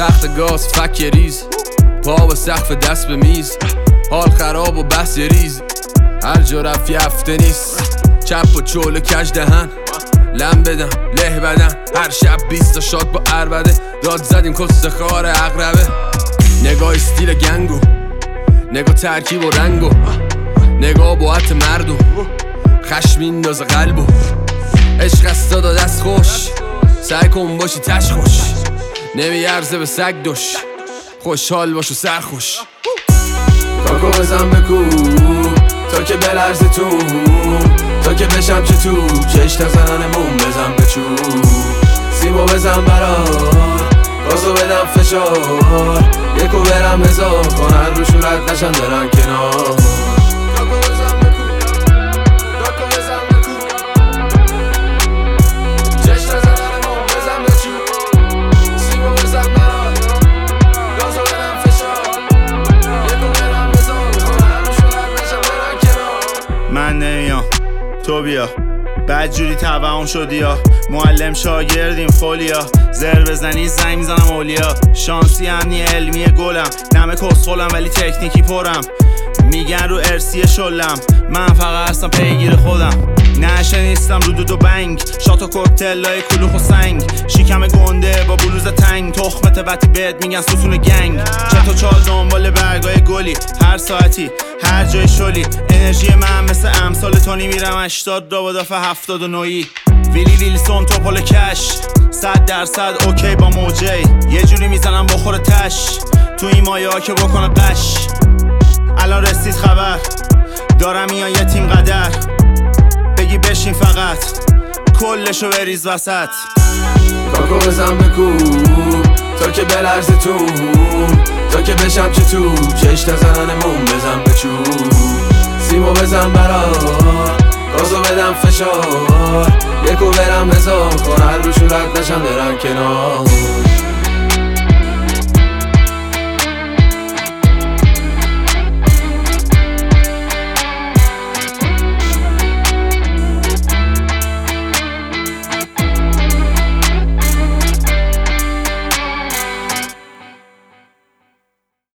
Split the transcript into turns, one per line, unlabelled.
تخت گاز فک ریز، پا به سقف دست به میز، حال خراب و بس ریز، هر جا رفت یه هفته نیست، چپ و چول و کج دهن، لم بدم له بدن، هر شب 20 تا شاد با عربده، داد زدیم کس خار اقربه، نگاه استیل گنگو، نگاه ترکیب و رنگو، نگاه باعت مردم، خشم میندازه قلبو، عشق است داد دست خوش، سعی کن باشی تش خوش، نمیارزه به سگ دوش، خوشحال باش و سرخوش. کاکو بزن بکو تا که بلرزه تو، تا که بشم چه تو کش تزنانمون بزن به چو، سیمو بزن برار گازو بدم فشار، یکو برم هزار کنن رو شورت نشن دارن کنار. کاکو بزن بکو، کاکو بزن بکو، کش تزنانمون بزن به چو، سیمو بزن برار گازو بدم فشار، یکو برم هزار کنن رو شورت نشن دارن کنار.
من نمیام تو بیا، بدجوری توهم شدی یا معلم شاگردیم فولیا، زر بزنی زنگ میزنم اولیا، شانسی امنی علمی گلم، نمه کسخولم ولی تکنیکی پرم، میگن رو ارسی شلم، من فقط هستم پیگیر خودم، نشه نیستم رو دو بنگ، شات و کوکتلای کلوخ و سنگ، شیکم گنده با بلوز تنگ، تخمت وقتی بهت میگن ستون گنگ، چطور چال دنبال برگای گلی، هر ساعتی هر جای شلی، انرژی من مثل امثال تونی میرم 80 را با دفعه 79، ویلی ویلسون توپل کش 100% اوکی با موجی، یه جوری میزنم بخور تش، تو این مایه ها که بکنه قش، الان رسید خبر دارم میان یه تیم قدر، بگی بشین فقط کلشو بریز وسط.
کاکو بزن بکو تا که بلرزه تو، تا که بشم چه تو کش تزنانمون بزن به چو، سیمو بزن برار گازو بدم فشار، یکو برم هزار کنن رو شورت نشن برن کنار.